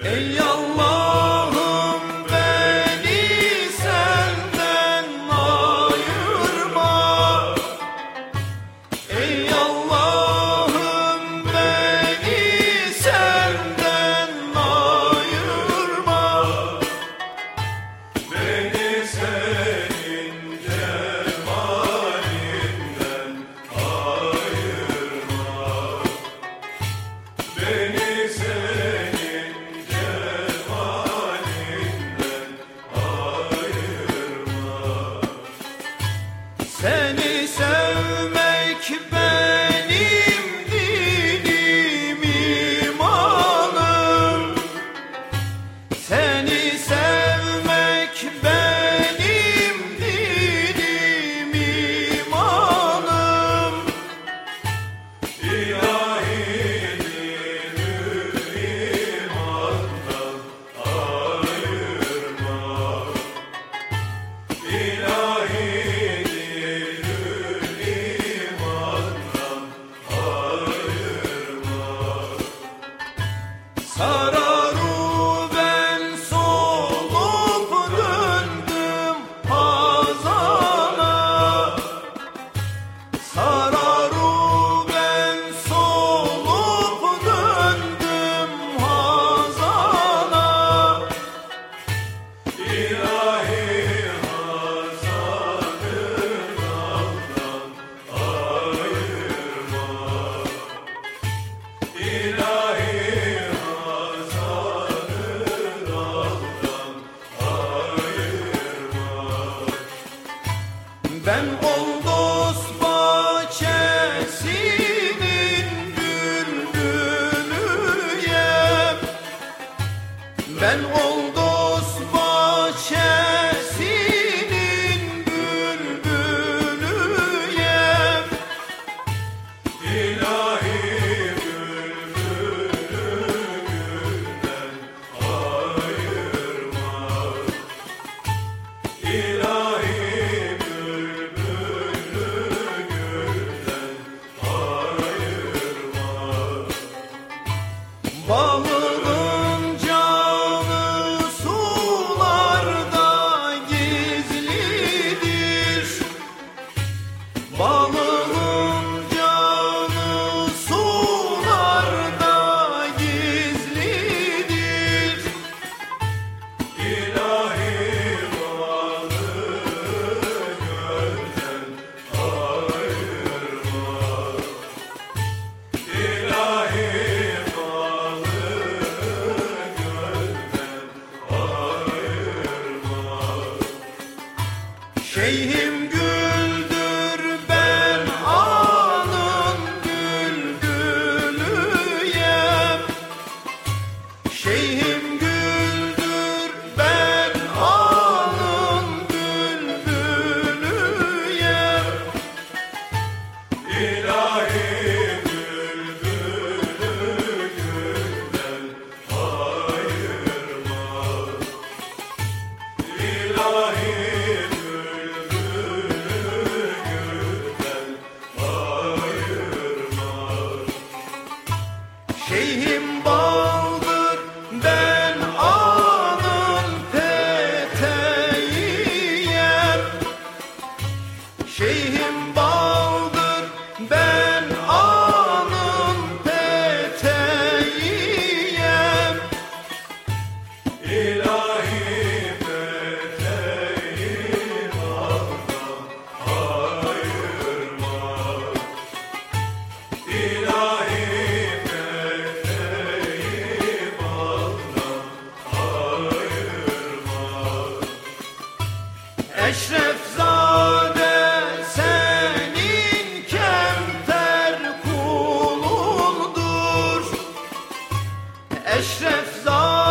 Ey Allah'ım beni senden ayırma. Ey Allah'ım beni senden ayırma. Beni senin cemalinden ayırma. Beni senin cemalinden ayırma. Seni sevmek benim dinim, imanım. Seni sevmek benim dinim, imanım. İlahi dinül imandan ayırma. İlahi dinül imandan ayırma. Sararı ben solup döndüm hazana. Sararı ben solup döndüm hazana. İlahi hazanın aldan ayırma. İlahi hazanın aldan ayırma. Ben Oldos bahçesinin bülbülüyem. Ben Oldos bahçesinin bülbülüyem. İlahi bülbülü gülden ayırma. İlahi bülbülü gülden ayırma. Balığın canı sularda gizlidir. Balığın canı sularda gizlidir. İlahi balığı gölden ayırma. İlahi balığı gölden ayırma. Şeyhim güldür ben anın bülbülüyem. Şeyhim güldür ben anın bülbülüyem. İlahi bülbülü gülden ayırma. İlahi bülbülü gülden ayırma. Şeyhim baldır ben anın peteğiyem. Şeyhim baldır ben anın peteğiyem. İlahi peteğim aldan ayırma. İlahi peteğim aldan ayırma. Eşrefzade senin kemter kulundur. Eşrefzade